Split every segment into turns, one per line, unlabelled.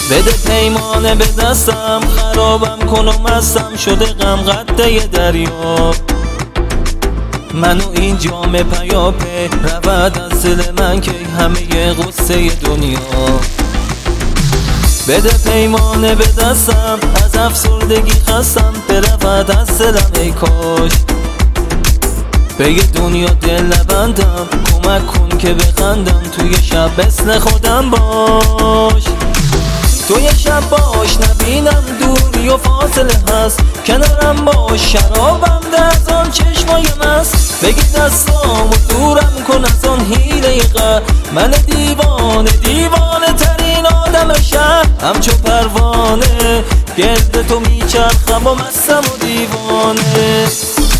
بده پیمانه به دستم، خرابم کن و مستم شده غم قده دریا. منو این جام پیاپی رود از دل من که همه غصه دنیا. بده پیمانه به دستم، از افسردگی خستم برود از دلم ای کاش. به یه دنیا دل نبندم، کمک کن که بخندم، توی شب مثل خودم باش. توی شب باش نبینم دوری و فاصله هست، کنارم باش شرابم ده از آن چشمای مست. بگی دستام و دورم کن از آن حیله غر، من دیوانه دیوانه ترین آدم شهر. همچو پروانه گرد تو میچرخم و مستم و دیوانه.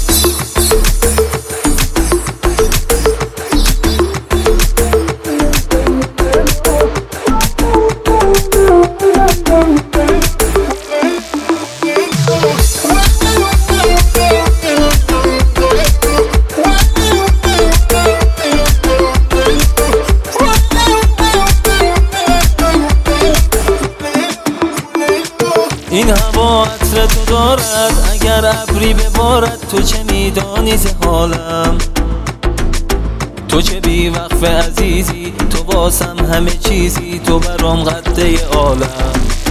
این هوا عطر تو دارد، اگر ابری ببارد تو چه میدانی ز حالم. تو چه بی وقف عزیزی، تو واسم همه چیزی، تو برام قده عالم.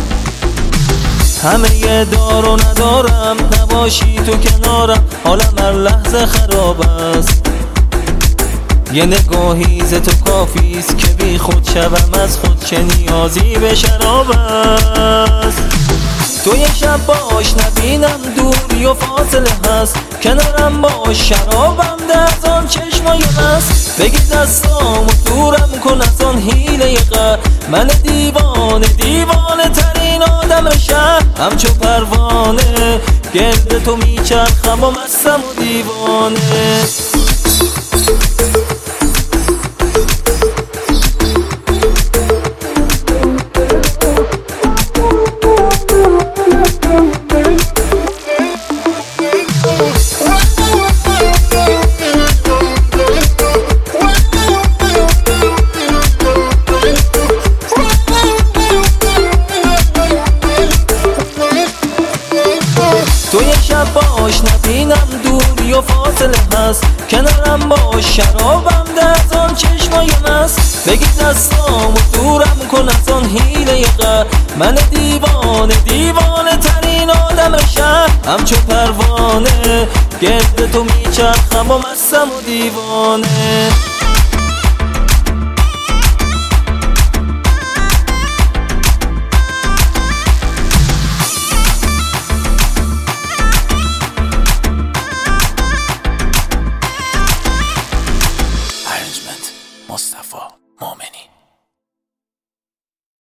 همه دار و ندارم، نباشی تو کنارم حالم هر لحظه خراب است. یه نگاهی ز تو کافیست که بی خود شوم از خود، چه نیازی به شراب است. توی شب باش نبینم دوری و فاصله هست، کنارم باش شرابم ده از آن چشمای مست. بگی دستام و دورم کن از آن حیله غر، من دیوانه دیوانه ترین آدم شهر. همچو پروانه گرد تو میچرخم و مستم و دیوانه. توی شب باش نبینم دوری و فاصله هست، کنارم باش شرابم ده از آن چشمای مست. بگی دستام و دورم کن از آن حیله غر، من دیوانه دیوانه ترین آدم شهر. همچو پروانه گرد تو میچرخم و مستم و دیوانه.